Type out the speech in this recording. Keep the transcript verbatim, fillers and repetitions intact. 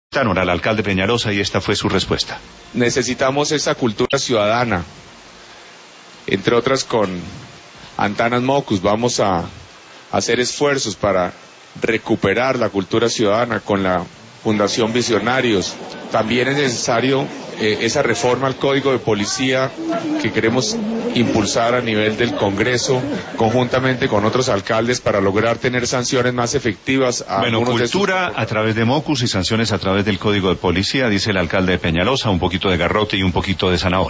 Al alcalde Peñalosa y esta fue su respuesta. Necesitamos esa cultura ciudadana, entre otras con Antanas Mocus. Vamos a hacer esfuerzos para recuperar la cultura ciudadana con la Fundación Visionarios. También es necesario eh, esa reforma al Código de Policía que queremos impulsar a nivel del Congreso, conjuntamente con otros alcaldes, para lograr tener sanciones más efectivas. A bueno, cultura de sus... a través de Mocus y sanciones a través del Código de Policía, dice el alcalde de Peñalosa, un poquito de garrote y un poquito de zanahoria.